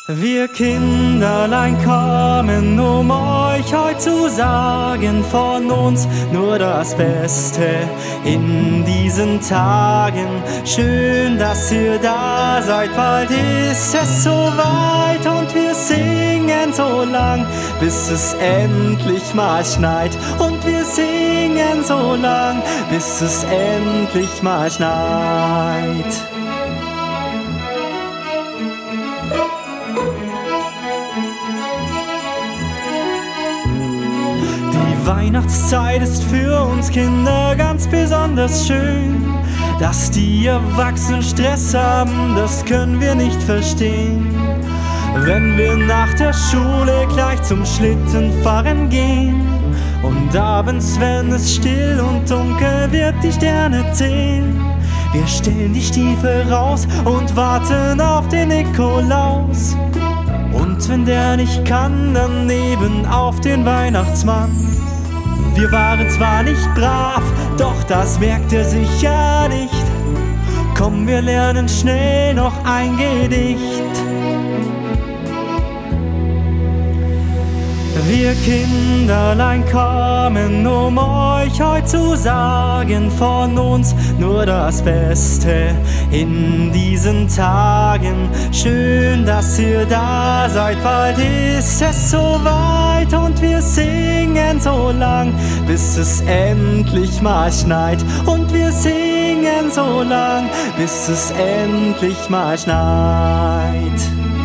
Wir Kinderlein kommen, um euch heut zu sagen, von uns nur das Beste in diesen Tagen. Schön, dass ihr da seid, bald ist es soweit und wir singen so lang, bis es endlich mal schneit. Und wir singen so lang, bis es endlich mal schneit. Die Weihnachtszeit ist für uns Kinder ganz besonders schön. Dass die Erwachsenen Stress haben, das können wir nicht verstehen. Wenn wir nach der Schule gleich zum Schlittenfahren gehen und abends, wenn es still und dunkel wird, die Sterne zählen. Wir stellen die Stiefel raus und warten auf den Nikolaus. Und wenn der nicht kann, dann eben auf den Weihnachtsmann. Wir waren zwar nicht brav, doch das merkt er sicher nicht. Komm, wir lernen schnell noch ein Gedicht. Wir Kinderlein kommen, um euch heut zu sagen, von uns nur das Beste in diesen Tagen. Schön, dass ihr da seid, bald ist es soweit und wir singen so lang, bis es endlich mal schneit. Und wir singen so lang, bis es endlich mal schneit.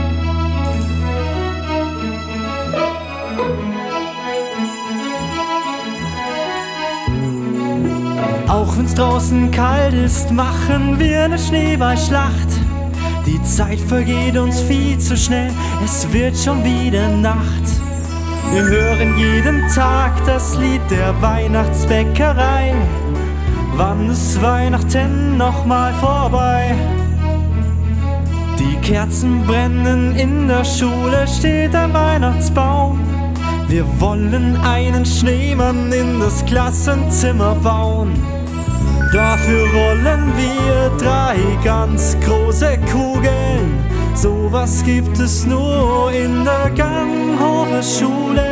Auch wenn's draußen kalt ist, machen wir eine Schneeballschlacht. Die Zeit vergeht uns viel zu schnell, es wird schon wieder Nacht. Wir hören jeden Tag das Lied der Weihnachtsbäckerei. Wann ist Weihnachten noch mal vorbei? Die Kerzen brennen, in der Schule steht ein Weihnachtsbaum. Wir wollen einen Schneemann in das Klassenzimmer bauen. Dafür rollen wir 3 ganz große Kugeln. Sowas gibt es nur in der Ganghofer Schule.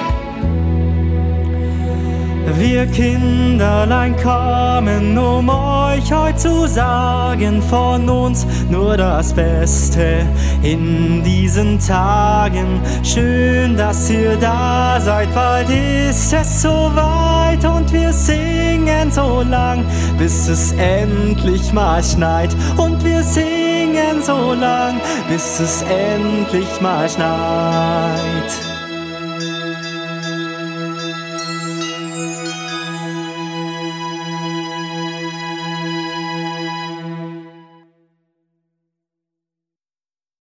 Wir Kinderlein kommen, um euch heut zu sagen, von uns nur das Beste in diesen Tagen. Schön, dass ihr da seid, bald ist es soweit und wir singen so lang, bis es endlich mal schneit. Und wir singen so lang, bis es endlich mal schneit.